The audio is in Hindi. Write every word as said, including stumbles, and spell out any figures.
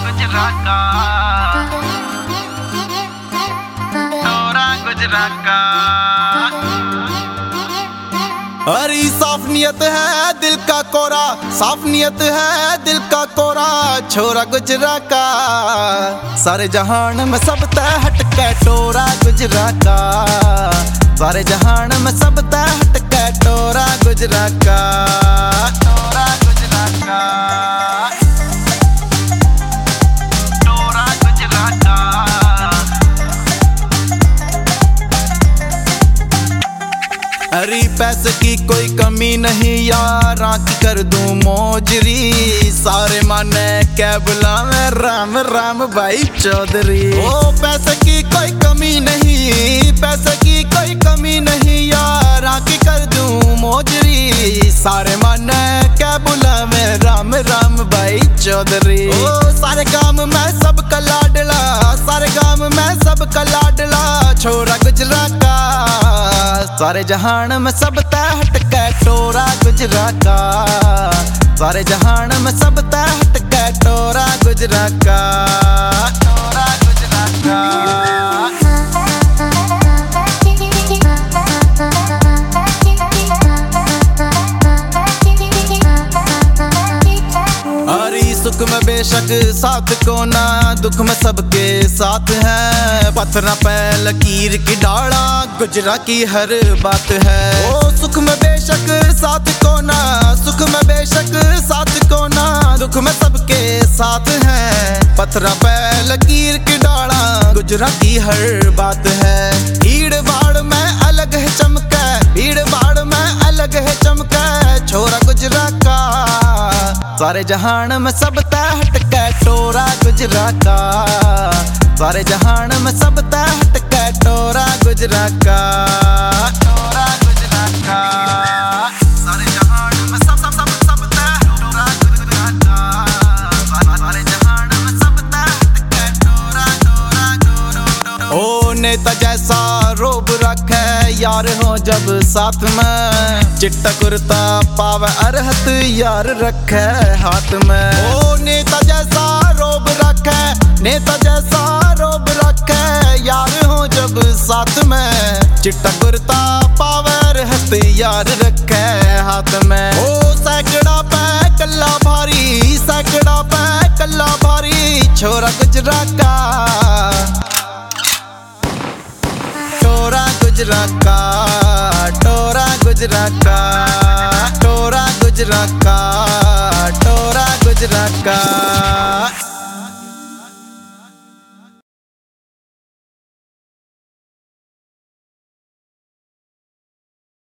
गुजरात का, टोरा गुजरात का। अरे साफ नियत है दिल का कोरा, साफ नियत है दिल का कोरा, छोरा गुजरात का। सारे जहान में सब तय हट के टोरा गुजरात का, सारे जहान में सब तय हट के टोरा गुजरात का, टोरा गुजरात का, टोरा गुजरात का। अरे पैसे की कोई कमी नहीं यारा की कर दूं मौजरी, सारे माने क्या बुलावे राम राम भाई चौधरी। ओ पैसे की कोई कमी नहीं, पैसे की कोई कमी नहीं यारा की कर दूं मौजरी, सारे माने क्या बुलावे राम राम भाई चौधरी। ओ सारे काम में सबका लाडला, सारे काम में सबका लाडला, छोरा गुजरात का। सारे जहान में सब तय हट के टोरा गुजरात का, सारे जहान में सब तय हट के टोरा गुजरात का, टोरा गुजरात का। सुख में बेशक साथ को ना, दुख में सबके साथ है, पत्थर पे लकीर की डाला गुजरात की हर बात है। ओ सुख में बेशक साथ को ना, सुख में बेशक साथ को ना, दुख में सबके साथ है, पत्थर पे लकीर की डाला गुजरात की हर बात है। भीड़ भाड़ में अलग है चमके, भीड़ भाड़ में अलग है चमके, छोरा गुजरात का। सारे जहान में सब तय हट के टोरा गुजरात का, सारे जहान में सब तय हट के टोरा गुजरात का, टोरा गुजरात का। सारे जहान में सब सब सब सब तय टोरा गुजरात का, सारे जहान में सब तय हट के टोरा टोरा टोरा। ओ नेता जैसा रोब रखे यार हो जब साथ में, चिट्टा कुर्ता पावे अरहत यार रखे हाथ में। ओ नेता जैसा रोब रखे, नेता जैसा रोब रखे यार हो जब साथ में, चिट्टा कुर्ता पावे अरहत यार रखे हाथ में। ओ सैकड़ा पे कल्ला भारी, सैकड़ा पे कल्ला भारी, छोरा गुजरात का, टोरा गुजरात का, टोरा गुजरात का, टोरा गुजरात का, टोरा गुजरात का।